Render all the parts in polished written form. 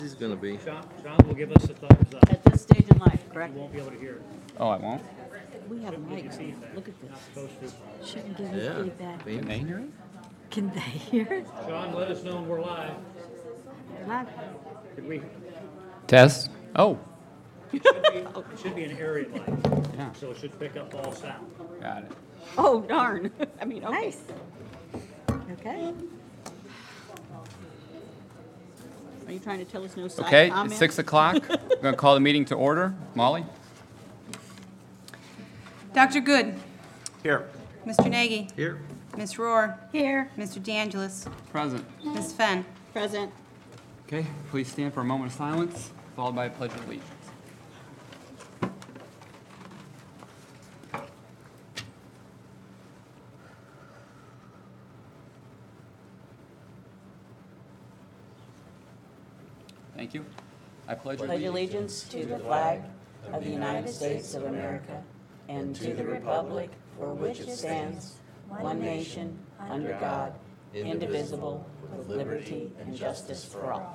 He's gonna be. Sean will give us a thumbs up. At this stage in life, You correct? won't be able to hear it. Oh, I won't? We have mics. Feedback. Look at Not this. supposed to. Shouldn't give us Yeah. feedback. Can they hear it? Can they hear it? Sean, let us know when we're live. Not- Could we? Test. Oh, It should be an area mic, yeah. so it should pick up all sound. Got it. Oh, darn. I mean, okay. Nice. Okay. Are you trying to tell us no side Okay, comment? it's 6 o'clock. I'm going to call the meeting to order. Molly? Dr. Good, Here. Mr. Nagy, Here. Ms. Rohr, Here. Mr. DeAngelis, Present. Ms. Fenn. Present. Okay, please stand for a moment of silence, followed by a pledge of allegiance. Thank you. I pledge Pledge allegiance to the flag of the United States of America and to the republic for which it stands, one nation, under God, indivisible, with liberty and justice for all.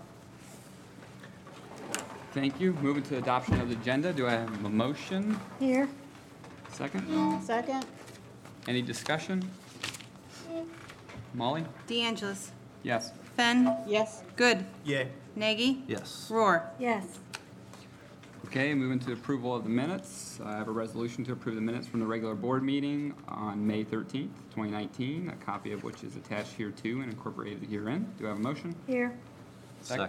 Thank you. Moving to adoption of the agenda. Do I have a motion? Here. Second? Second. Any discussion? Molly? DeAngelis, Yes. Fenn, Yes. Good, Yay. Nagy, Yes. Rohr. Yes. Okay, moving to approval of the minutes. I have a resolution to approve the minutes from the regular board meeting on May 13th, 2019, a copy of which is attached here too and incorporated herein. Do I have a motion? Here. Second.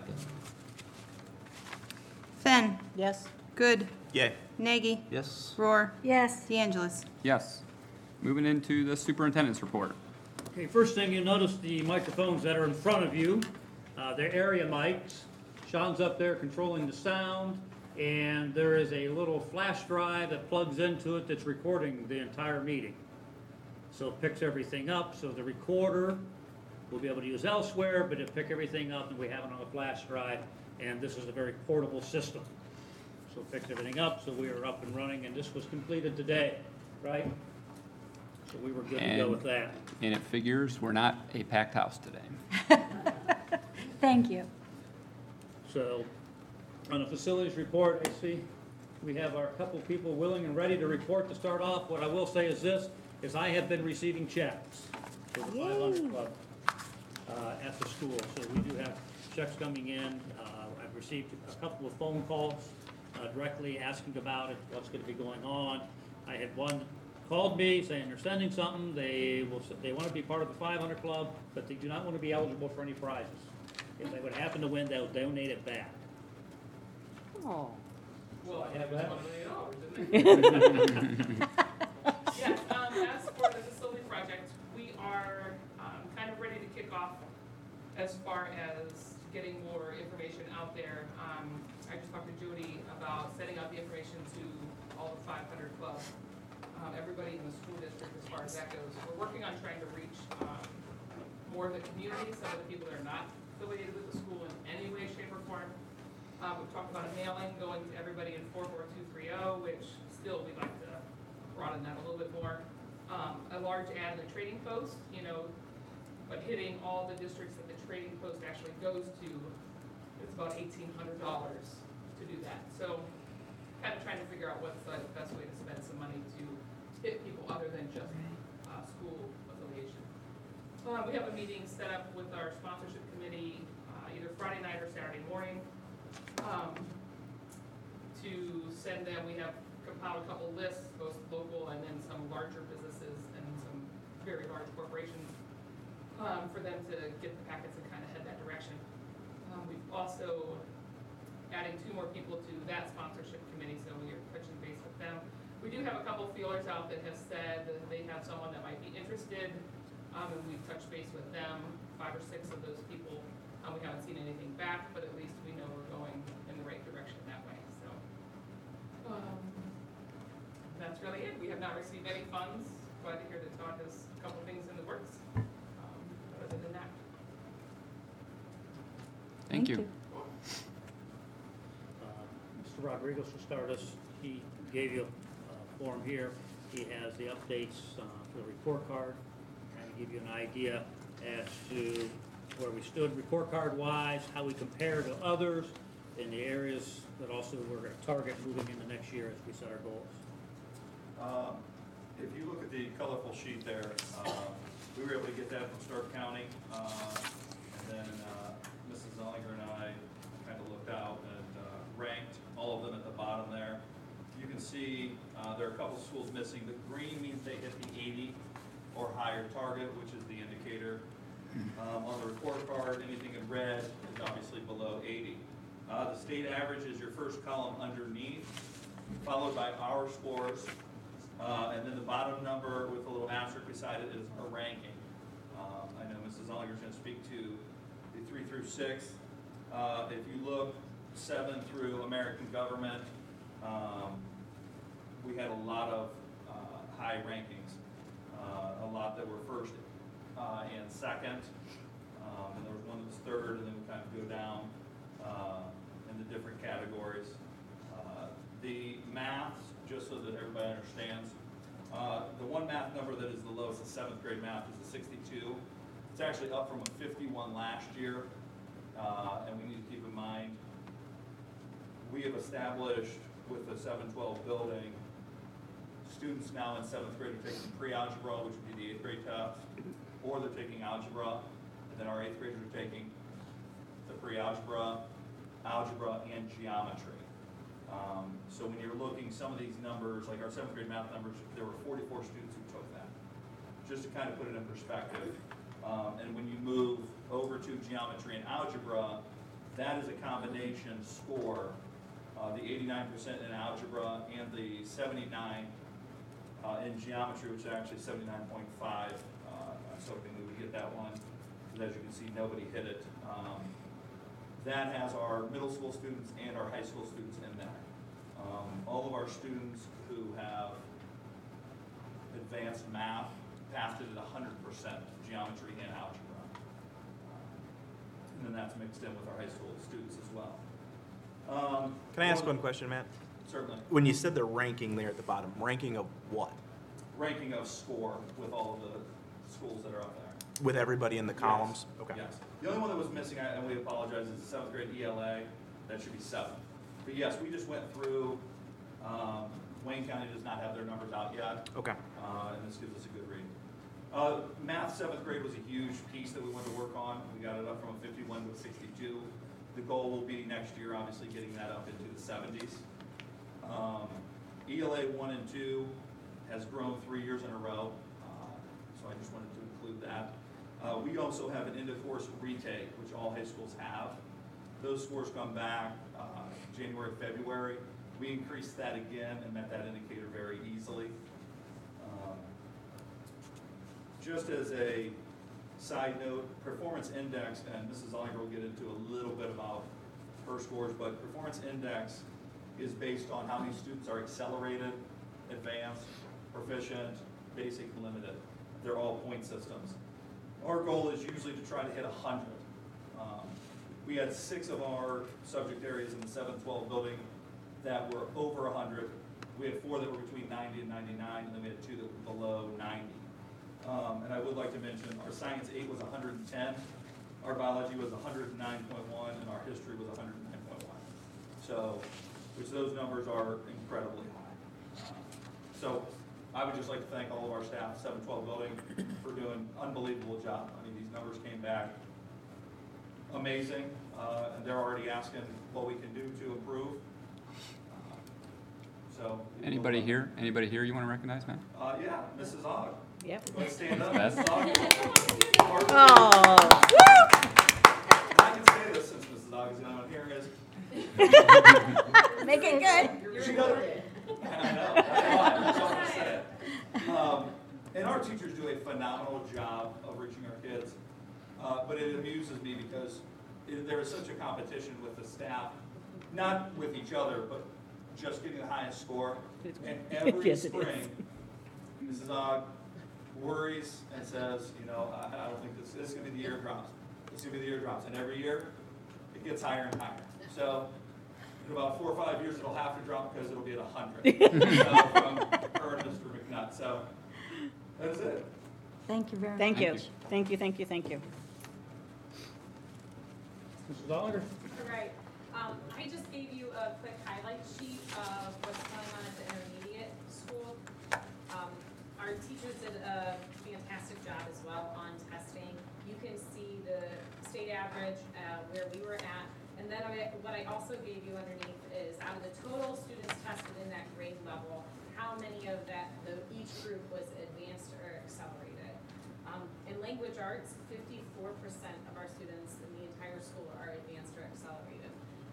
Fenn, Yes. Good, Yay. Nagy, Yes. Rohr, Yes. DeAngelis. Yes. Moving into the superintendent's report. Okay, first thing you notice the microphones that are in front of you, they're area mics. Sean's up there controlling the sound, and there is a little flash drive that plugs into it that's recording the entire meeting. So it picks everything up, so the recorder we'll be able to use elsewhere, but it'll pick everything up and we have it on a flash drive, and this is a very portable system. So it picks everything up, so we are up and running, and this was completed today, right? So we were good to go with that. And it figures we're not a packed house today. Thank you. So, on the facilities report, I see we have our couple people willing and ready to report to start off. What I will say is this, is I have been receiving checks for the 500 Club at the school. So we do have checks coming in. I've received a couple of phone calls directly asking about it, what's going to be going on. I had one called me saying they're sending something. They want to be part of the 500 Club, but they do not want to be eligible for any prizes. If they would happen to win, they'll donate it back. Oh. Well, I have that. Yes, as for the facility project, we are kind of ready to kick off as far as getting more information out there. I just talked to Jody about setting out the information to all the 500 clubs, everybody in the school district as far as that goes. We're working on trying to reach more of the community, some of the people that are not affiliated with the school in any way, shape, or form. We've talked about a mailing going to everybody in 44230, which still we'd like to broaden that a little bit more. A large ad in the trading post, but hitting all the districts that the trading post actually goes to, it's about $1,800 to do that. So kind of trying to figure out what's the best way to spend some money to hit people other than just school affiliation. We have a meeting set up with our sponsorship committee either Friday night or Saturday morning to send them. We have compiled a couple lists, both local and then some larger businesses and some very large corporations, for them to get the packets and kind of head that direction. We've also adding 2 more people to that sponsorship committee, so we are touching base with them. We do have a couple feelers out that have said that they have someone that might be interested, and we've touched base with them, 5 or 6 of those people. We haven't seen anything back, but at least we know we're going in the right direction that way. So that's really it. We have not received any funds. Glad to hear that Todd has a couple things in the works. Other than that, Thank you. Mr. Rodriguez will start us. He gave you a form here. He has the updates for the report card, kind of give you an idea as to where we stood report card wise, how we compare to others, in the areas that also we're gonna target moving into next year as we set our goals. If you look at the colorful sheet there, we were able to get that from Stark County. And then Mrs. Zollinger and I kind of looked out and ranked all of them at the bottom there. You can see there are a couple schools missing. The green means they hit the 80 or higher target, which is the indicator. On the report card, anything in red is obviously below 80. The state average is your first column underneath, followed by our scores. And then the bottom number with a little asterisk beside it is a ranking. I know Mrs. Zollinger is going to speak to the 3 through 6. If you look 7 through American government, we had a lot of high rankings. A lot that were first and second, and there was one that was third, and then we kind of go down in the different categories. The maths, just so that everybody understands, the one math number that is the lowest, the 7th grade math, is a 62. It's actually up from a 51 last year, and we need to keep in mind, we have established with the 712 building, students now in 7th grade are taking pre-algebra, which would be the 8th grade test, or they're taking algebra, and then our 8th graders are taking the pre-algebra, algebra, and geometry. So when you're looking, some of these numbers, like our 7th grade math numbers, there were 44 students who took that, just to kind of put it in perspective. And when you move over to geometry and algebra, that is a combination score. The 89% in algebra and the 79 in geometry, which is actually 79.5. I was hoping we would get that one, because as you can see, nobody hit it. That has our middle school students and our high school students in there. All of our students who have advanced math passed it at 100%, geometry and algebra. And then that's mixed in with our high school students as well. Can I ask one question, Matt? Certainly. When you said the ranking there at the bottom, ranking of what? Ranking of score with all of the schools that are up there. With everybody in the columns? Yes. Okay. Yes. The only one that was missing, and we apologize, is the 7th grade ELA. That should be 7. But yes, we just went through, Wayne County does not have their numbers out yet. Okay. And this gives us a good read. Math 7th grade was a huge piece that we wanted to work on. We got it up from a 51 to a 62. The goal will be next year, obviously, getting that up into the 70s. ELA 1 and 2 has grown 3 years in a row, so I just wanted to include that. We also have an end-of-course retake, which all high schools have. Those scores come back January, February. We increased that again and met that indicator very easily. Just as a side note, performance index, and Mrs. Zollinger will get into a little bit about her scores, but performance index is based on how many students are accelerated, advanced, proficient, basic, and limited. They're all point systems. Our goal is usually to try to hit 100. We had 6 of our subject areas in the 712 building that were over 100. We had 4 that were between 90 and 99, and then we had 2 that were below 90. And I would like to mention our Science 8 was 110, our Biology was 109.1, and our History was 109.1. So, which those numbers are incredibly high. So, I would just like to thank all of our staff at 712 building for doing an unbelievable job. I mean, these numbers came back amazing, and they're already asking what we can do to improve. So, Anybody here? Anybody here you want to recognize, man? Yeah, Mrs. Ogg. Yep. Let's stand up. Beth. Mrs. Ogg. Oh, I can say this since Mrs. Ogg is the only one here. Is make it good. she does. I know. That's all I said. And our teachers do a phenomenal job of reaching our kids. But it amuses me because there is such a competition with the staff, not with each other, but just getting the highest score. And every Yes, it spring, Mrs. Ogg worries and says, you know, I don't think this is going to be the year it drops. It's going to be the year it drops. And every year, it gets higher and higher. So in about 4 or 5 years, it'll have to drop because it'll be at 100 from her and Mr. McNutt. So that's it. Thank you very much. Thank you. Thank you. Thank you, thank you, thank you. Mrs. Zollinger? All right. I just quick highlight sheet of what's going on at the intermediate school. Our teachers did a fantastic job as well on testing. You can see the state average, where we were at. And then what I also gave you underneath is out of the total students tested in that grade level, how many of each group was advanced or accelerated. In language arts, 54% of our students in the entire school are advanced or accelerated.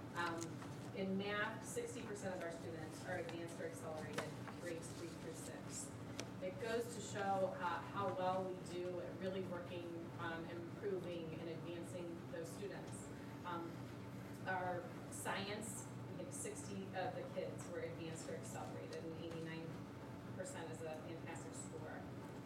In math, 60% of our students are advanced or accelerated, grades 3 through 6. It goes to show how well we do at really working on improving and advancing those students. Our science, I think 60 of the kids were advanced or accelerated, and 89% is a fantastic score.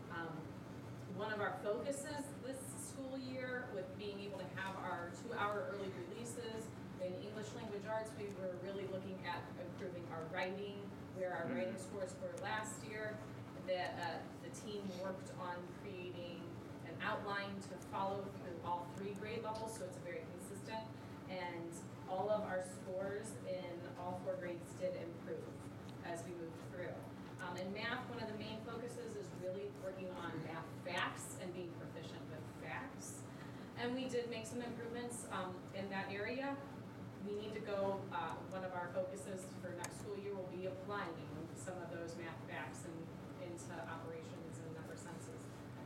One of our focuses this school year with being able to have our 2-hour early releases in English language arts, we were really looking at improving our writing, where our writing scores were last year. The team worked on creating an outline to follow through all 3 grade levels, so it's very consistent. And all of our scores in all 4 grades did improve as we moved through. In math, one of the main focuses is really working on math facts and being proficient with facts. And we did make some improvements in that area. We need to go, one of our focuses for next school year will be applying some of those math facts into operations and number senses.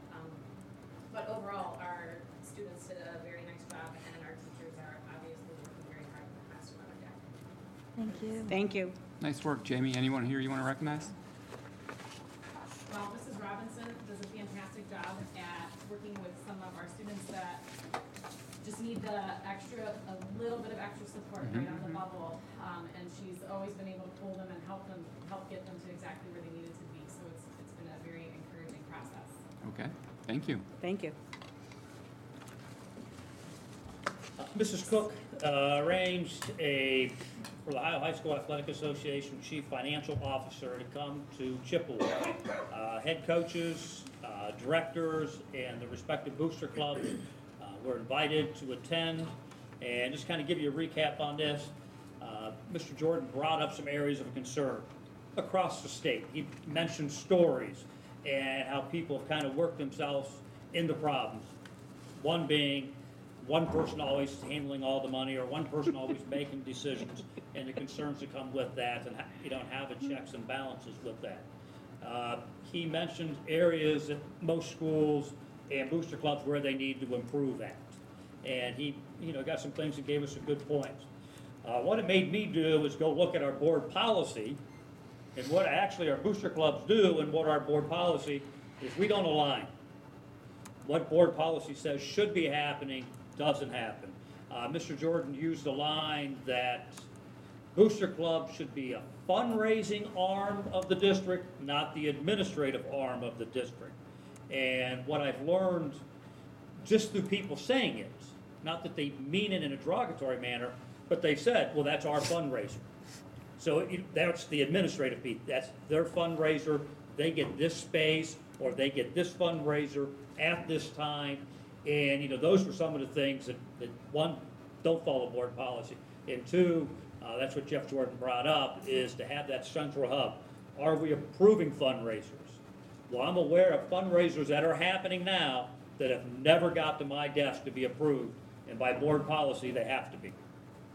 But overall, our students did a very nice job, and our teachers are obviously working very hard in the classroom every day. Thank you. Thank you. Nice work, Jamie. Anyone here you want to recognize? Well, Mrs. Robinson does a fantastic job at working with some of our students that just need a little bit of extra support right on the bubble. And she's always been able to pull them and help get them to exactly where they needed to be. So it's been a very encouraging process. Okay, thank you. Thank you. Mrs. Cook arranged for the Ohio High School Athletic Association Chief Financial Officer to come to Chippewa. Head coaches, directors, and the respective booster clubs were invited to attend. And just kind of give you a recap on this, Mr. Jordan brought up some areas of concern across the state. He mentioned stories and how people have kind of worked themselves into problems. One being, one person always handling all the money, or one person always making decisions, and the concerns that come with that, and you don't have the checks and balances with that. He mentioned areas at most schools and booster clubs where they need to improve at. And he, got some things that gave us some good points. What it made me do is go look at our board policy and what actually our booster clubs do, and what our board policy is. We don't align. What board policy says should be happening doesn't happen. Mr. Jordan used the line that booster clubs should be a fundraising arm of the district, not the administrative arm of the district. And what I've learned just through people saying it, not that they mean it in a derogatory manner, but they said, well, that's our fundraiser. So that's the administrative piece. That's their fundraiser. They get this space, or they get this fundraiser at this time. And, those were some of the things that one, don't follow board policy. And two, that's what Jeff Jordan brought up, is to have that central hub. Are we approving fundraisers? Well, I'm aware of fundraisers that are happening now that have never got to my desk to be approved, and by board policy, they have to be.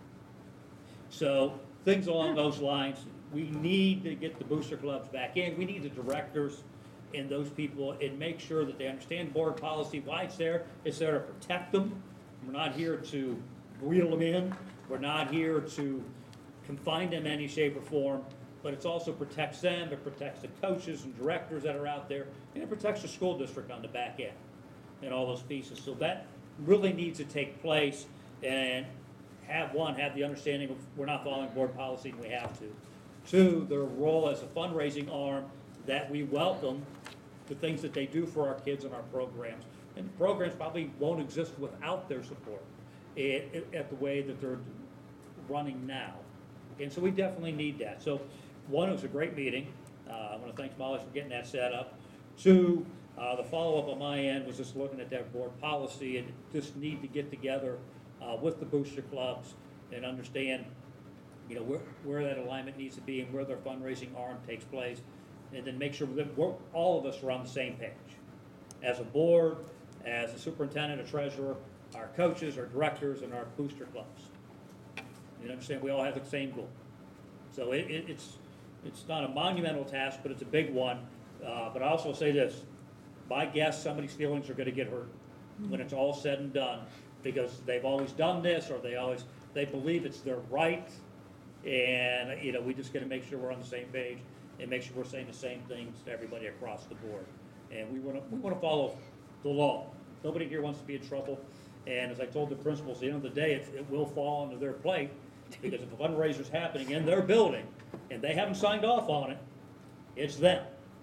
So, things along those lines, we need to get the booster clubs back in. We need the directors and those people, and make sure that they understand board policy, why it's there. It's there to protect them. We're not here to reel them in. We're not here to confine them in any shape or form, but it also protects them. It protects the coaches and directors that are out there, and it protects the school district on the back end and all those pieces. So that really needs to take place, and have the understanding of we're not following board policy and we have to. Two, their role as a fundraising arm, that we welcome the things that they do for our kids and our programs. And the programs probably won't exist without their support at the way that they're running now. And so we definitely need that. So one, it was a great meeting. I want to thank Molly for getting that set up. Two, the follow-up on my end was just looking at that board policy, and just need to get together with the booster clubs and understand you know, where that alignment needs to be and where their fundraising arm takes place, and then make sure that all of us are on the same page. As a board, as a superintendent, a treasurer, our coaches, our directors, and our booster clubs. You understand, we all have the same goal. So it's not a monumental task, but it's a big one. But I also say this, my guess, somebody's feelings are gonna get hurt when it's all said and done, because they've always done this, or they believe it's their right. And, you know, we just gotta make sure we're on the same page and make sure we're saying the same things to everybody across the board. And we wanna follow the law. Nobody here wants to be in trouble. And as I told the principals, at the end of the day, it will fall onto their plate, because if a fundraiser's happening in their building and they haven't signed off on it, it's them.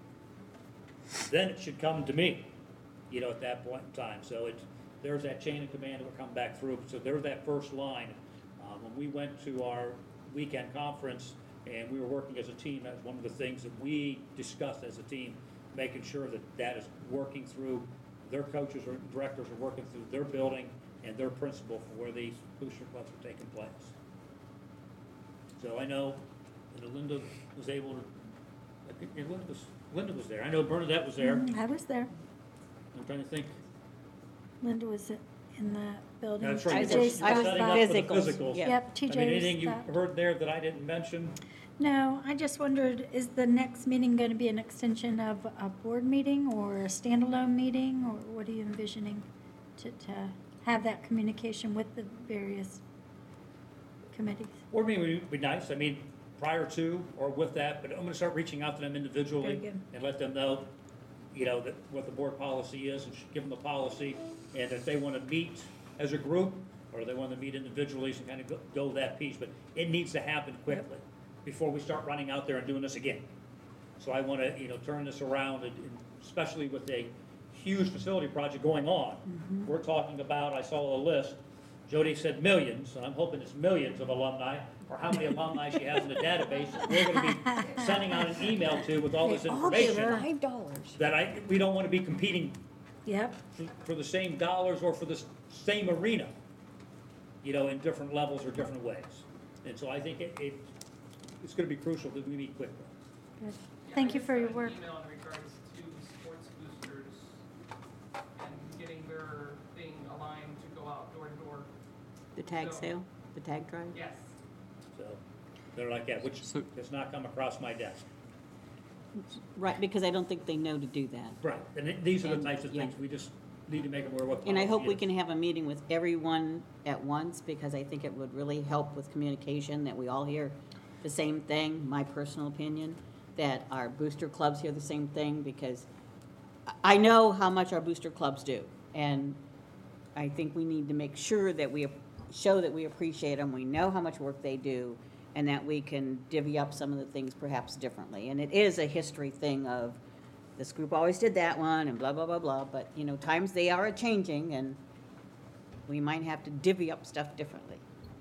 Then it should come to me, you know, at that point in time. So there's that chain of command that will come back through. So there's that first line. When we went to our weekend conference and we were working as a team, that's one of the things that we discussed as a team, making sure that that is working through, their coaches or directors are working through their building and their principal for where these booster clubs are taking place. So I know that Linda was able to, I think Linda was there. I know Bernadette was there. I was there. I'm trying to think. Linda was in the building. That's right. TJ You're stopped setting by. up for the Physicals. physicals. Yeah. Yep, TJ I mean, anything you stopped. heard there that I didn't mention? No, I just wondered, is the next meeting going to be an extension of a board meeting or a standalone meeting? Or what are you envisioning to have that communication with the various committees? Board meeting would be nice. I mean, prior to or with that, but I'm gonna start reaching out to them Very individually good. and let them know, you know, that what the board policy is, and give them the policy. And if they wanna meet as a group, or they wanna meet individually, and kind of go that piece, but it needs to happen quickly before we start running out there and doing this again. So I wanna, you know, turn this around, and especially with a huge facility project going on. We're talking about, I saw a list, Jody said millions, and I'm hoping it's millions of alumni, or how many alumni she has in the database that we're gonna be sending out an email to with all this They all get information. $5. That we don't wanna be competing Yep, for the same dollars or for the same arena, you know, in different levels or different ways. And so I think it's gonna be crucial that we meet quickly. good. Yeah, Thank I you just for your got an work. email in regards to sports boosters and getting their thing aligned to go out door to door. The tag So- sale, the tag drive? Yes. So, they're like that, which So- has not come across my desk. Right, because I don't think they know to do that. Right, and these are the And- types of yeah. things, we just need to make them aware of what And I hope policy we is. can have a meeting with everyone at once, because I think it would really help with communication, that we all hear the same thing, my personal opinion, that our booster clubs hear the same thing, because I know how much our booster clubs do. And I think we need to make sure that we show that we appreciate them, we know how much work they do, and that we can divvy up some of the things perhaps differently. And it is a history thing of, this group always did that one, and blah, blah, blah, blah, but, you know, times they are a-changing, and we might have to divvy up stuff differently.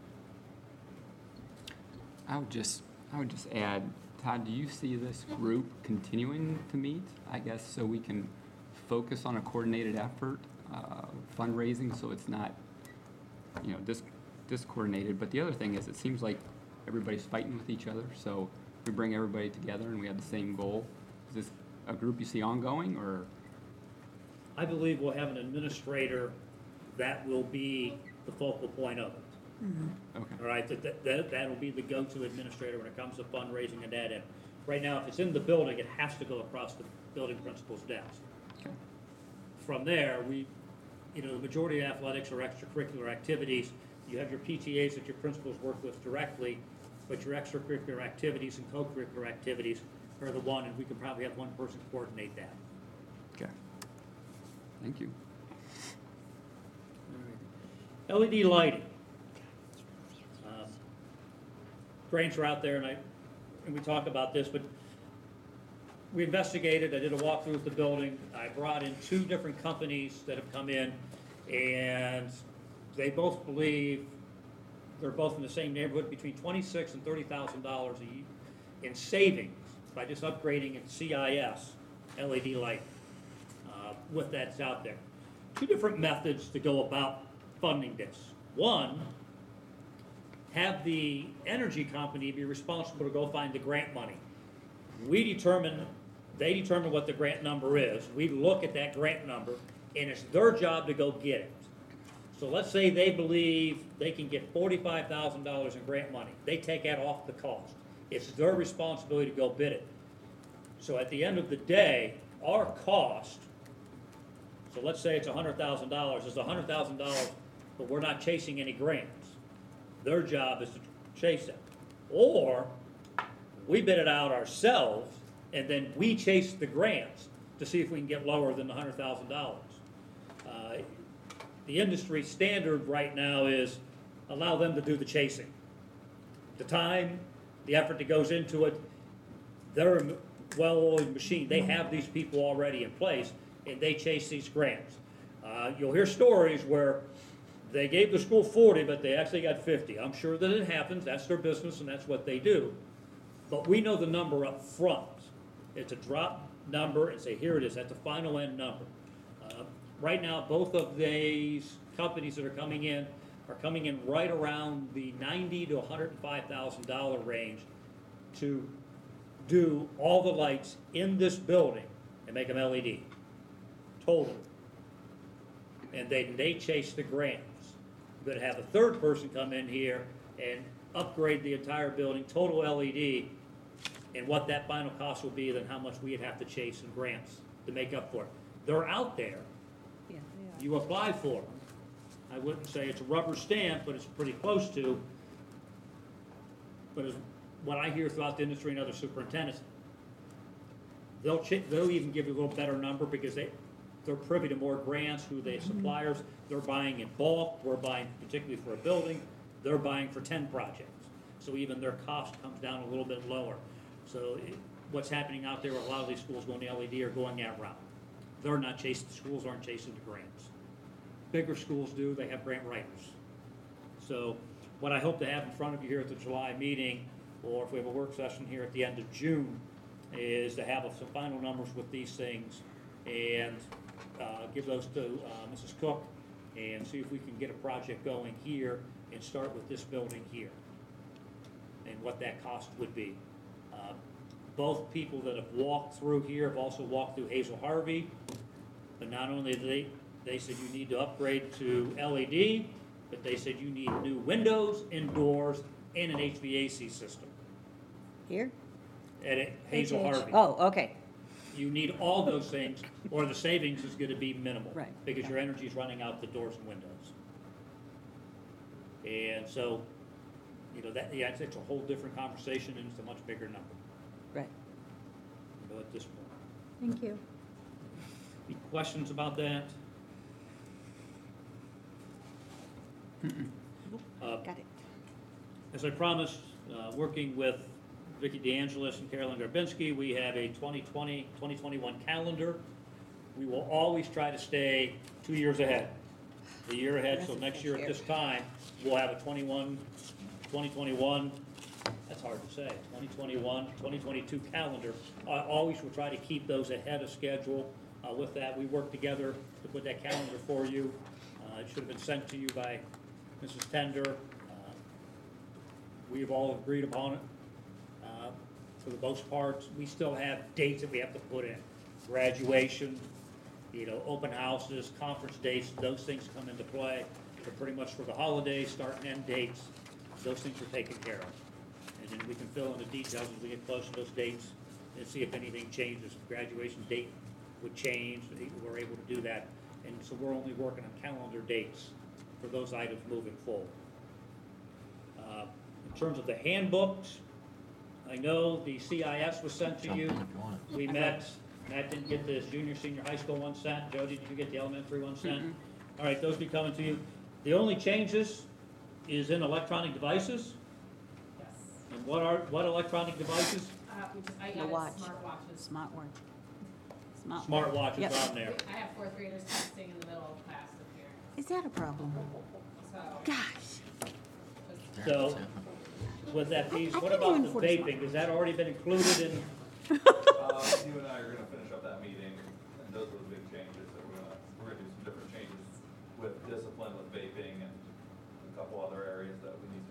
I would just add, Todd, do you see this group continuing to meet? I guess so we can focus on a coordinated effort, fundraising, so it's not, you know, discoordinated. But the other thing is, it seems like everybody's fighting with each other, so we bring everybody together and we have the same goal. Is this a group you see ongoing, or? I believe we'll have an administrator that will be the focal point of it. Okay. All right, that'll be the go-to administrator when it comes to fundraising and that end. Right now, if it's in the building, it has to go across the building principal's desk. Okay. From there, you know, the majority of athletics are extracurricular activities. You have your PTAs that your principals work with directly, but your extracurricular activities and co-curricular activities are the one, and we can probably have one person coordinate that. Okay. Thank you. LED lighting. Cranes are out there, and we talk about this, but we investigated. I did a walkthrough with the building. I brought in 2 different companies that have come in, and they both believe they're both in the same neighborhood, between $26,000 and $30,000 a year in savings by just upgrading in CIS LED lighting with that's out there. 2 different methods to go about funding this. One, have the energy company be responsible to go find the grant money. They determine what the grant number is, we look at that grant number, and it's their job to go get it. So let's say they believe they can get $45,000 in grant money, they take that off the cost. It's their responsibility to go bid it. So at the end of the day, our cost, so let's say it's $100,000, it's $100,000, but we're not chasing any grants. Their job is to chase it. Or we bid it out ourselves, and then we chase the grants to see if we can get lower than the $100,000. The industry standard right now is allow them to do the chasing. The time, the effort that goes into it, they're a well-oiled machine. They have these people already in place, and they chase these grants. You'll hear stories where they gave the school 40, but they actually got 50. I'm sure that it happens. That's their business, and that's what they do. But we know the number up front. It's a drop number, and say, here it is, that's the final end number. Right now, both of these companies that are coming in right around the $90,000 to $105,000 range to do all the lights in this building and make them LED, total. And they chase the grants. We're gonna have a third person come in here and upgrade the entire building, total LED, and what that final cost will be, then how much we'd have to chase in grants to make up for it. They're out there. Yeah, You apply for them. I wouldn't say it's a rubber stamp, but it's pretty close to. But it's what I hear throughout the industry and other superintendents, they'll even give you a little better number because they're privy to more grants, who they suppliers, they're buying in bulk, we're buying particularly for a building, they're buying for 10 projects. So even their cost comes down a little bit lower. So what's happening out there, a lot of these schools going to LED are going that route. They're not chasing, the schools aren't chasing the grants. Bigger schools do, they have grant writers. So what I hope to have in front of you here at the July meeting, or if we have a work session here at the end of June, is to have some final numbers with these things and give those to Mrs. Cook and see if we can get a project going here and start with this building here and what that cost would be. Both people that have walked through here have also walked through Hazel Harvey, but not only did they said you need to upgrade to LED, but they said you need new windows and doors and an HVAC system Here? at Hazel Harvey. Oh, okay. You need all those things, or the savings is gonna be minimal. Right. Because your energy's running out the doors and windows. And so, it's a whole different conversation, and it's a much bigger number, Right. at this point. Thank you. Any questions about that? Got it. As I promised, working with Vicki DeAngelis and Carolyn Garbinski, we have a 2020-2021 calendar. We will always try to stay 2 years ahead. The year ahead, so next year at this time, we'll have a 2021, that's hard to say, 2021, 2022 calendar. Always will try to keep those ahead of schedule. With that, we work together to put that calendar for you. It should have been sent to you by Mrs. Tender. We've all agreed upon it. For the most part, we still have dates that we have to put in. Graduation, open houses, conference dates, those things come into play. But pretty much for the holidays, start and end dates, those things are taken care of. And then we can fill in the details as we get close to those dates and see if anything changes. If the graduation date would change, we're able to do that. And so we're only working on calendar dates for those items moving forward. In terms of the handbooks, I know the CIS was sent to you. We met, Matt didn't get the junior, senior high school one sent. Jody, did you get the elementary one sent? All right, those be coming to you. The only changes is in electronic devices. Yes. And what electronic devices? I The added watch. smartwatches. Smartwatches Yep. on there. I have fourth graders texting in the middle of class up here, Is that a problem? so. Gosh. So, with that piece, I what can't about even the afford a vaping? Has that already been included in? You and I are gonna finish up that meeting, and those are the big changes that we're gonna do some different changes with discipline, with vaping, and a couple other areas that we need to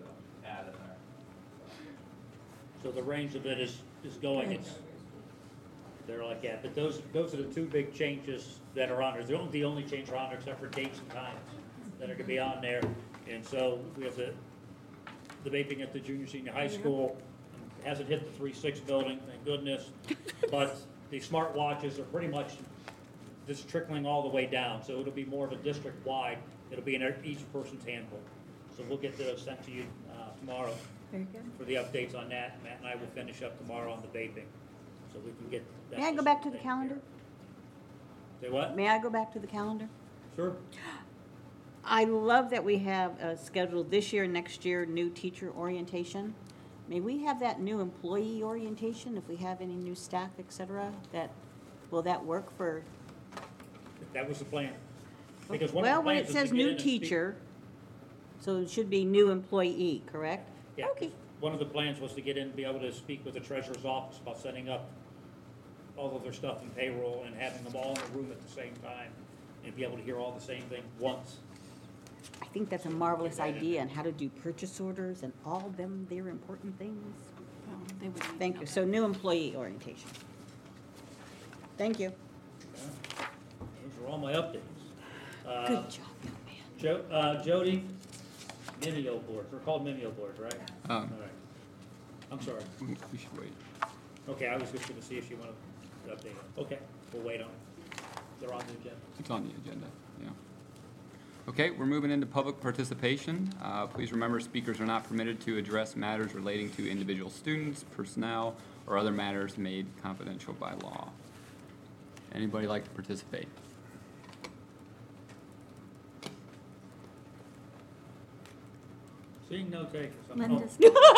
add in there. So the range of it is going, they're like that. But those are the two big changes that are on there. They're the only change are on there except for dates and times that are gonna be on there. And so we have the vaping at the junior, senior high school. It hasn't hit the 3-6 building, thank goodness. But the smart watches are pretty much just trickling all the way down. So it'll be more of a district-wide. It'll be in each person's handbook. So we'll get those sent to you tomorrow Very good. for the updates on that. Matt and I will finish up tomorrow on the vaping, so we can get that. May I go back to the taken calendar? care of. Say what? May I go back to the calendar? Sure. I love that we have scheduled this year, next year, new teacher orientation. May we have that new employee orientation if we have any new staff, et cetera? Will that work for? That was the plan. Because one of the Well, when plans it is to says get in new and speak- teacher, so it should be new employee, correct? Yeah, Okay. one of the plans was to get in and be able to speak with the treasurer's office about setting up all of their stuff in payroll and having them all in the room at the same time and be able to hear all the same thing once. I think that's a marvelous idea, and how to do purchase orders and all of them, they're important things. Well, they would need to Thank know you. that. So new employee orientation. Thank you. Those are all my updates. Good job, young man. Jody, Mimeo boards, they're called Mimeo boards, right? All right. I'm sorry. We should wait. Okay, I was just gonna see if you wanted to update it. Okay, we'll wait on it. They're on the agenda. It's on the agenda, yeah. Okay, we're moving into public participation. Please remember, speakers are not permitted to address matters relating to individual students, personnel, or other matters made confidential by law. Anybody like to participate? Seeing no takers. Linda's.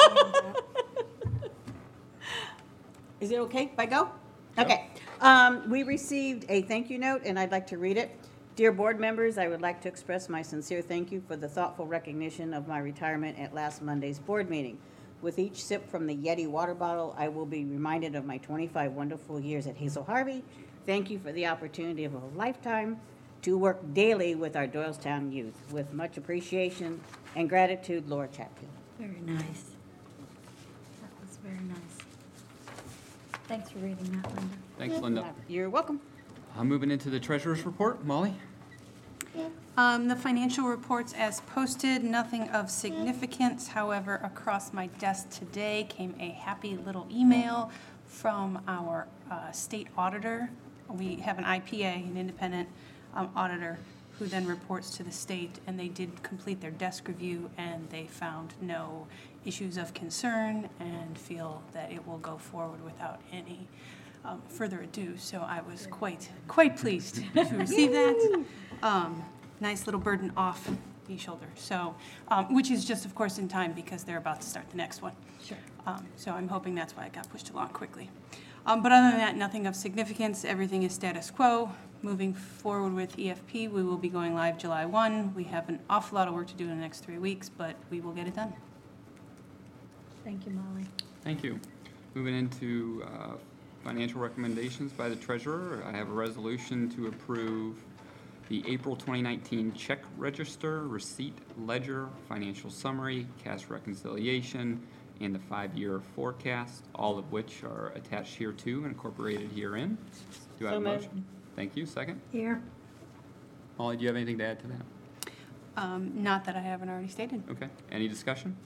Is it okay if I go? Okay. We received a thank you note, and I'd like to read it. Dear board members, I would like to express my sincere thank you for the thoughtful recognition of my retirement at last Monday's board meeting. With each sip from the Yeti water bottle, I will be reminded of my 25 wonderful years at Hazel Harvey. Thank you for the opportunity of a lifetime to work daily with our Doylestown youth. With much appreciation and gratitude, Laura Chapkin. Very nice. That was very nice. Thanks for reading that, Linda. Thanks, Linda. You're welcome. Moving into the treasurer's report. Molly? The financial reports as posted, nothing of significance. However, across my desk today came a happy little email from our state auditor. We have an IPA, an independent auditor, who then reports to the state, and they did complete their desk review, and they found no issues of concern and feel that it will go forward without any further ado. So I was quite pleased to receive that. Nice little burden off the shoulder. So, which is just, of course, in time because they're about to start the next one. Sure. So I'm hoping that's why it got pushed along quickly. But other than that, nothing of significance. Everything is status quo. Moving forward with EFP, we will be going live July 1. We have an awful lot of work to do in the next 3 weeks, but we will get it done. Thank you, Molly. Thank you. Moving into financial recommendations by the treasurer, I have a resolution to approve the April 2019 check register, receipt ledger, financial summary, cash reconciliation, and the 5-year forecast, all of which are attached here to and incorporated herein. Do I have a So moved. motion? Thank you. Second? Here. Molly, do you have anything to add to that? Not that I haven't already stated. Okay. Any discussion?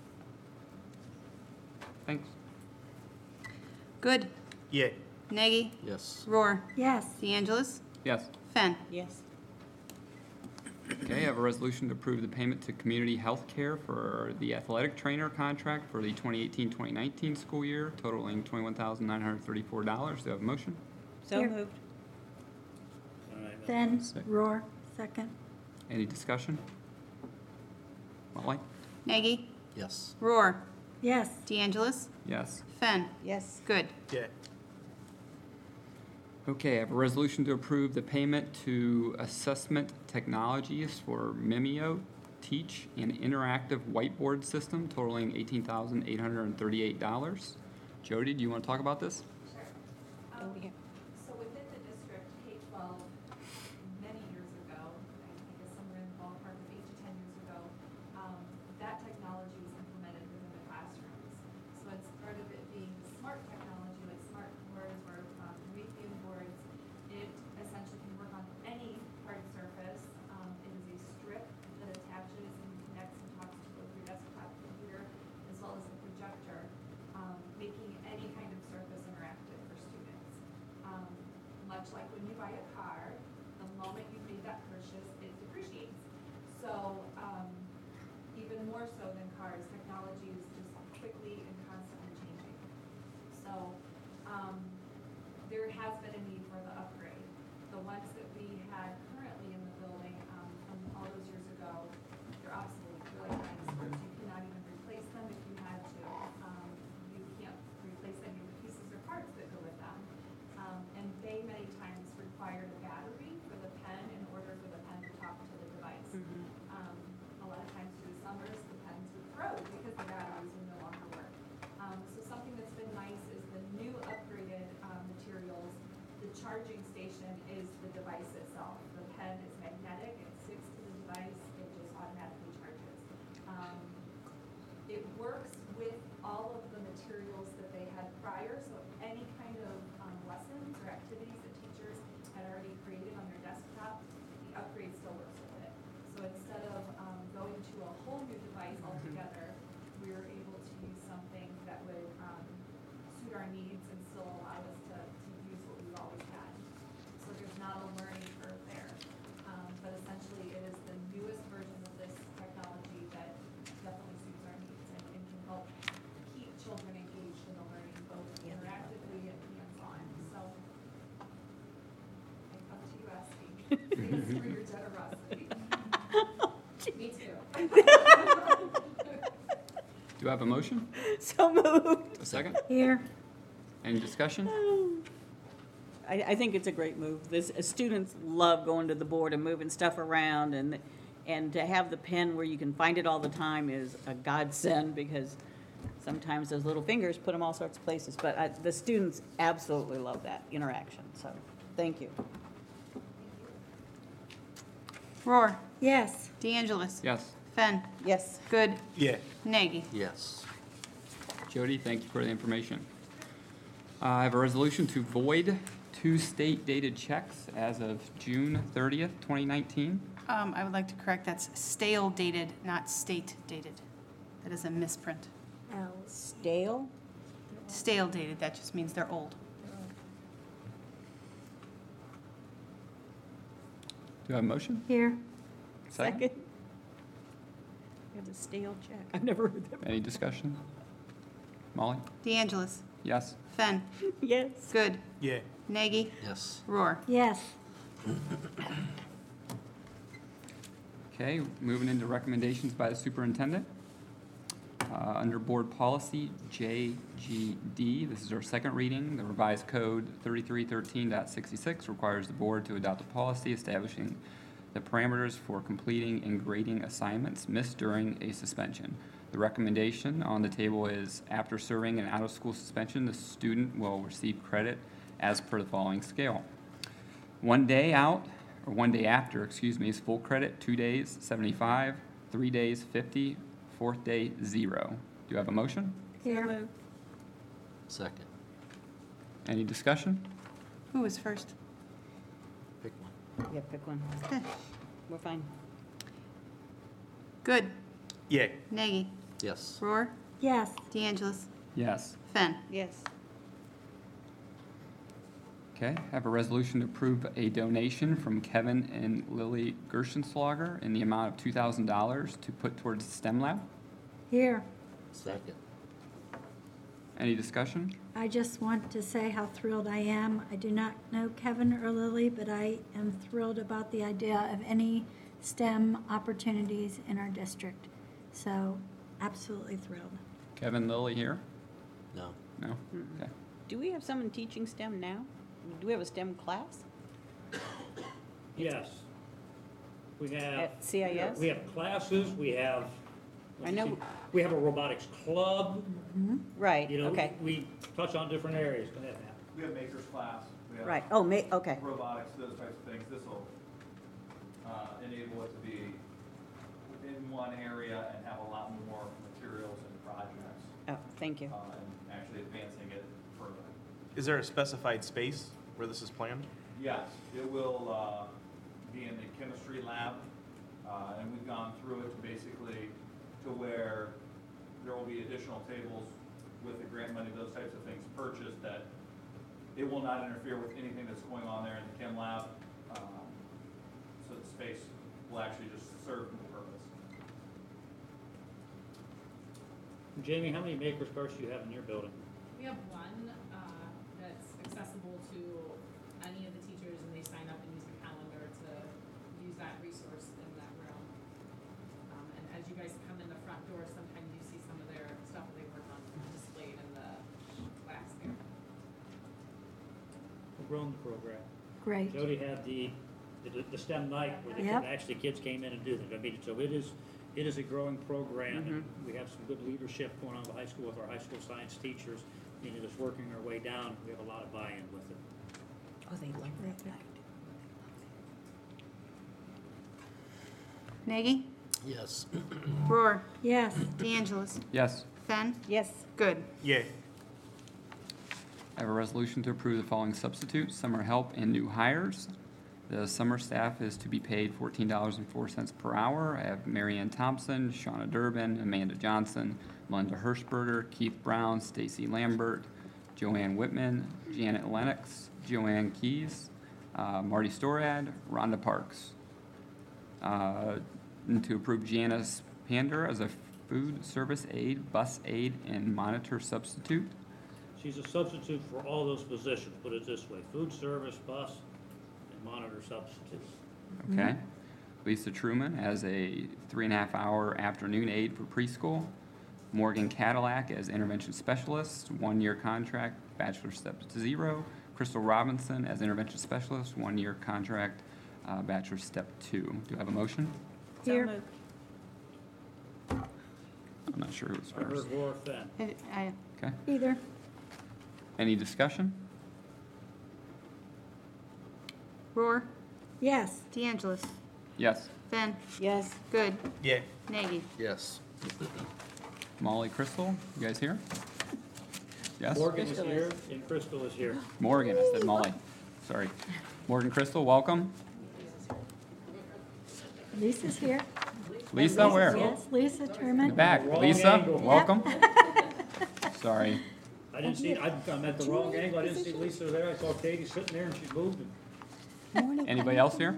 Thanks. Good. Yay. Nagy. Yes. Roar. Yes. DeAngelis. Yes. Fenn. Yes. Okay, I have a resolution to approve the payment to Community Health Care for the athletic trainer contract for the 2018-2019 school year, totaling $21,934. Do I have a motion? So Here. moved. All right, Then Sick. Roar, second. Any discussion? Molly? Nagy. Yes. Roar. Yes. DeAngelis. Yes. Fenn. Yes. Good. Yay. Okay, I have a resolution to approve the payment to Assessment Technologies for Mimeo Teach an interactive whiteboard system totaling $18,838. Jody, do you want to talk about this? Over here. So within the district, K-12, many years ago, I guess somewhere in the ballpark of 8 to 10 years ago, that technology was implemented much like when you buy a car, the moment you made that purchase, it depreciates. So, even more so than cars, technology is just quickly and constantly changing. So, there has been a need for the upgrade. The ones that we had currently in the building, from all those years ago, they're obsolete, they're like dinosaurs. You cannot even replace them if you had to. You can't replace any of the pieces or parts that go with them. And they many times required a battery for the pen in order for the pen to talk to the device. A lot of times through the summers, the pens would froze because the batteries would no longer work. So something that's been nice is the new upgraded materials. The charging station is the device itself. The pen is magnetic, it sticks to the device, it just automatically charges. It works with all of the materials that they had prior, so any kind of lessons or activities that teachers had already created on their desktop, the upgrade still works with it. So instead of going to a whole new device altogether, we were able to use something that would suit our needs and still allow us to use what we've always had. So there's not a learning curve there. But essentially, it is the newest version of this technology that definitely suits our needs and can help keep children engaged in the learning, both interactively and hands-on. So I come to you asking, thanks for your generosity. Me too. Do I have a motion? So moved. A second? Here. Any discussion? I think it's a great move. Students love going to the board and moving stuff around, and to have the pen where you can find it all the time is a godsend, because sometimes those little fingers put them all sorts of places. But the students absolutely love that interaction, so thank you. Roar, Yes. DeAngelis. Yes. Fenn, Yes. Good, Yeah. Nagy. Yes. Jody, thank you for the information. I have a resolution to void 2 state-dated checks as of June 30th, 2019. I would like to correct, that's stale dated, not state dated. That is a misprint. Stale? Stale dated, that just means they're old. Do I have a motion? Here. Second. You have a stale check. I've never heard that. Any discussion? Molly? DeAngelis, Yes. Fenn, Yes. Good, Yeah. Nagy, Yes. Roar. Yes. Okay, moving into recommendations by the superintendent. Under board policy JGD, this is our second reading. The revised code 3313.66 requires the board to adopt a policy establishing the parameters for completing and grading assignments missed during a suspension. The recommendation on the table is after serving an out-of-school suspension, the student will receive credit as per the following scale. 1 day out, or 1 day after, is full credit, 2 days, 75, 3 days, 50, 4th day, 0. Do you have a motion? Here. Second. Any discussion? Who was first? Pick one. Yeah, pick one. Okay. We're fine. Good, Yeah. Nagy, Yes. Roar, Yes. DeAngelis, Yes. Fenn. Yes. Okay, I have a resolution to approve a donation from Kevin and Lily Gershenslager in the amount of $2,000 to put towards the STEM lab. Here. Second. Any discussion? I just want to say how thrilled I am. I do not know Kevin or Lily, but I am thrilled about the idea of any STEM opportunities in our district. So, absolutely thrilled. Kevin, Lily here? No. No? Okay. Do we have someone teaching STEM now? Do we have a STEM class Yes. We have. at CIS? We have classes, we have. I know- We have a robotics club, Right, you know, okay, we touch on different areas. Go ahead, Matt. We have makers class, we have right. Oh, okay. robotics, those types of things. This will enable it to be in one area and have a lot more materials and projects, Oh, thank you. and actually advancing it further. Is there a specified space where this is planned? Yes, it will be in the chemistry lab, and we've gone through it basically to where there will be additional tables with the grant money, those types of things purchased that it will not interfere with anything that's going on there in the chem lab. So the space will actually just serve the purpose. Jamie, how many maker carts do you have in your building? We have one, that's accessible to any of the teachers, and they sign up and use the calendar to use that resource in that room. And as you guys come in the front door, sometimes you see some of their stuff that they work on displayed in the class there. We've grown the program. Great. Jody had the STEM night where the Yep. actually kids came in and do that. I mean, so it is a growing program, and we have some good leadership going on in the high school with our high school science teachers. I mean, it is working our way down. We have a lot of buy-in with it. Oh, they love that night. Nagy? Yes. Roar? Yes. DeAngelis? Yes. Fenn? Yes. Good. Yay. I have a resolution to approve the following substitutes, summer help, and new hires. The summer staff is to be paid $14.04 per hour. I have Marianne Thompson, Shauna Durbin, Amanda Johnson, Melinda Hirschberger, Keith Brown, Stacy Lambert, Joanne Whitman, Janet Lennox, Joanne Keys, Marty Storad, Rhonda Parks. And to approve Janice Pander as a food service aide, bus aide, and monitor substitute. She's a substitute for all those positions, put it this way, food service, bus, and monitor substitutes. Okay. Lisa Truman as a 3.5-hour afternoon aide for preschool. Morgan Cadillac as intervention specialist, 1-year contract, bachelor step 0. Crystal Robinson as intervention specialist, 1-year contract, bachelor step 2. Do I have a motion? Here. I'm not sure who's I heard first. Roar, Fenn. Okay. Either. Any discussion? Roar? Yes. DeAngelis? Yes. Fenn? Yes. Good. Yay. Nagy? Yes. Molly, Crystal, you guys here? Yes? Morgan is Crystal here, and Crystal is here. Morgan, I said Molly. Sorry. Morgan, Crystal, welcome. Lisa's here. Lisa, where? Yes, Lisa In the Truman. back. Wrong Lisa, angle. welcome. Sorry. I didn't see, I'm at the wrong angle, I didn't see Lisa there, I saw Katie sitting there and she moved. And Anybody else here?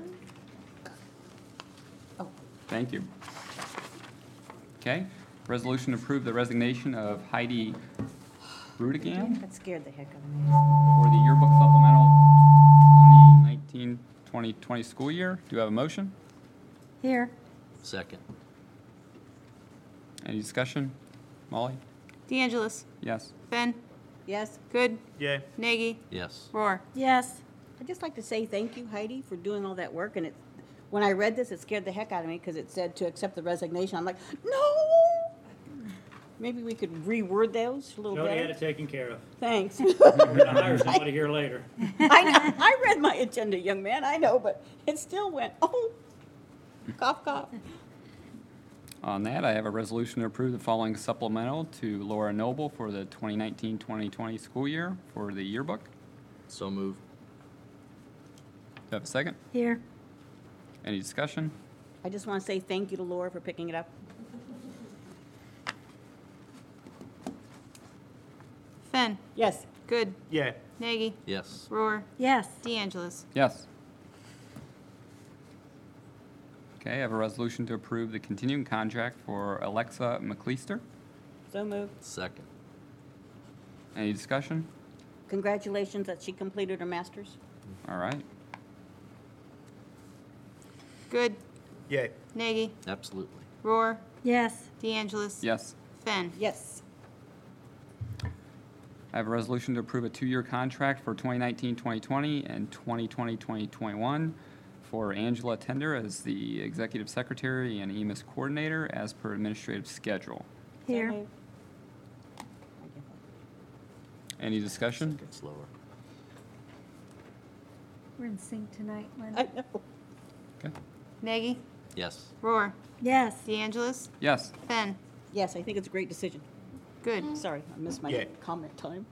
Oh. Thank you. Okay, resolution to approve the resignation of Heidi Rudigan That scared the heck out of me. for the yearbook supplemental 2019-2020 school year. Do you have a motion? Here. Second. Any discussion? Molly? DeAngelis? Yes. Fenn? Yes. Good. Yay. Nagy? Yes. Roar? Yes. I'd just like to say thank you, Heidi, for doing all that work, and when I read this, it scared the heck out of me, because it said to accept the resignation. I'm like, no! Maybe we could reword those a little Jody had better. it taken care of. Thanks. We're gonna hire somebody here later. I know, I read my agenda, young man, I know, but it still went, oh, cough, cough. On that, I have a resolution to approve the following supplemental to Laura Noble for the 2019-2020 school year for the yearbook. So moved. Do you have a second? Here. Any discussion? I just want to say thank you to Laura for picking it up. Fenn? Yes. Good. Yay. Nagy? Yes. Roar? Yes. DeAngelis? Yes. Okay, I have a resolution to approve the continuing contract for Alexa McLeister. So moved. Second. Any discussion? Congratulations that she completed her master's. All right. Good. Yay. Nagy? Absolutely. Roar? Yes. DeAngelis? Yes. Fenn? Yes. I have a resolution to approve a 2-year contract for 2019-2020 and 2020-2021 for Angela Tender as the Executive Secretary and EMIS Coordinator as per administrative schedule. So Here. moved. Any discussion? Second slower. We're in sync tonight, I Linda. know. Okay. Nagy? Yes. Roar? Yes. DeAngelis? Yes. Fenn? Yes, I think it's a great decision. Good. Sorry, I missed my Yay. comment time.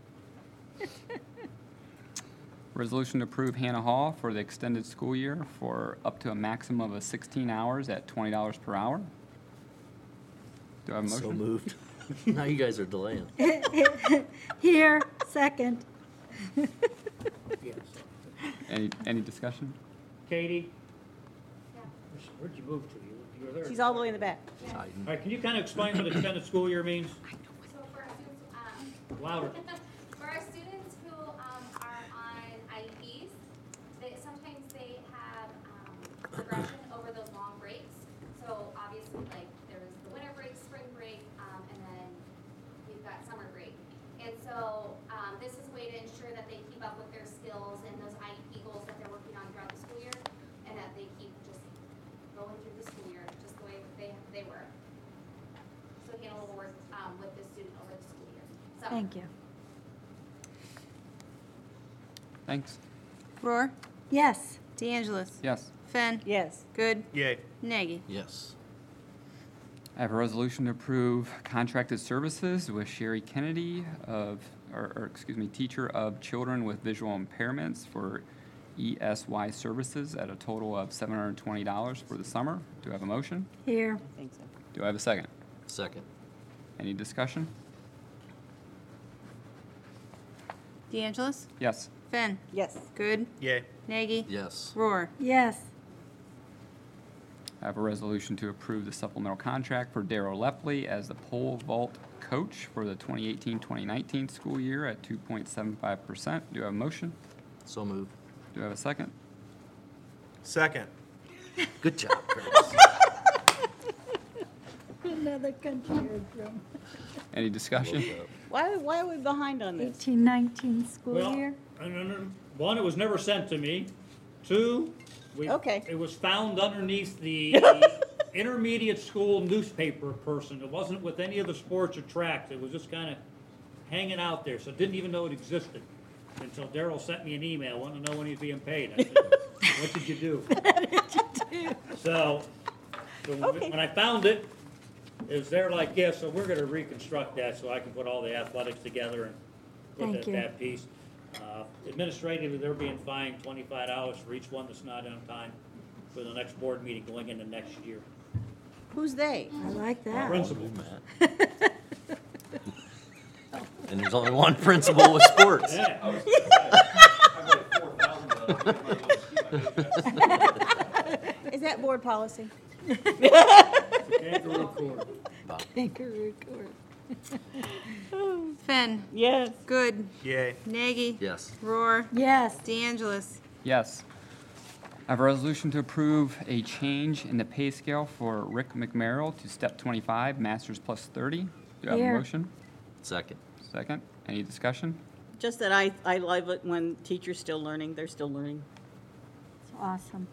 Resolution to approve Hannah Hall for the extended school year for up to a maximum of 16 hours at $20 per hour. Do I have a motion? So moved. Now you guys are delaying. Here. Second. Yes. Any discussion? Katie? Where'd you move to? You were there. She's all the way in the back. All right, can you kind of explain what extended school year means? So for our students, Louder. for our students who are on IEPs, sometimes they have progression over those long breaks. So obviously, like there's the winter break, spring break, and then we've got summer break. And so this is a way to ensure that they keep up with their skills and those IEP goals that they're working on throughout the school year, and that they keep just going through the school year just the way they were. So Hannah will work with the student over the school year. So, Thank you. Thanks. Roar, Yes. DeAngelis, Yes. Finn, Yes. Good, Yay. Nagy. Yes. I have a resolution to approve contracted services with Sherry Kennedy teacher of children with visual impairments for ESY services at a total of $720 for the summer. Do I have a motion? Here. I think so. Do I have a second? Second. Any discussion? DeAngelis, Yes. Finn, Yes. Good, Yay. Nagy. Yes. Roar, Yes. I have a resolution to approve the supplemental contract for Daryl Lepley as the pole vault coach for the 2018-2019 school year at 2.75%. Do I have a motion? So moved. Do I have a second? Second. Good job, Chris. Another country road drum. Any discussion? Why are we behind on this? 18-19 school Well, year? one, it was never sent to me. Two, Okay. it was found underneath the intermediate school newspaper person. It wasn't with any of the sports or tracks. It was just kind of hanging out there, so I didn't even know it existed until Daryl sent me an email, wanting to know when he's being paid. I said, what did you do? So Okay. when I found it, it was there like, yeah, so we're gonna reconstruct that so I can put all the athletics together and Thank put you. that piece. Administratively, they're being fined $25 for each one that's not on time for the next board meeting going into next year. Who's they? I like that. Principal. And there's only one principal with sports. Yeah. I wrote 4,000. Is that board policy? Kangaroo court. Kangaroo court. Finn, Yes. Good, Yay. Nagy. Yes. Roar, Yes. DeAngelis, Yes. I have a resolution to approve a change in the pay scale for Rick McMerrill to step 25, masters plus 30. Do I have a Here. motion? Second. Second. Any discussion? Just that I love it when teachers still learning, they're still learning. It's awesome.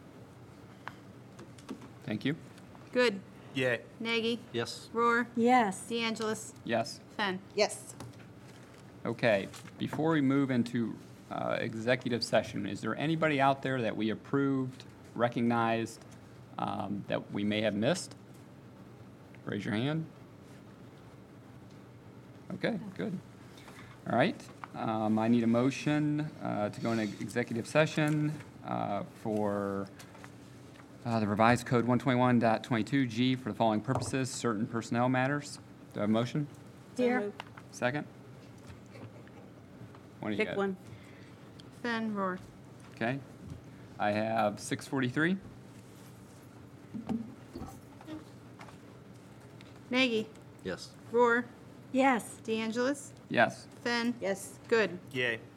Thank you. Good, Yay. Nagy, Yes. Roar, Yes. DeAngelis, Yes. Finn. Yes. Okay, before we move into executive session, is there anybody out there that we approved, recognized, that we may have missed? Raise your hand. Okay, good. All right, I need a motion to go into executive session for the revised code 121.22G for the following purposes, certain personnel matters. Do I have a motion? Here. Second? One of you Pick got it. one. Finn, Roar. Okay. I have 6:43. Nagy, Yes. Roar, Yes. DeAngelis, Yes. Finn, Yes. Good. Yay.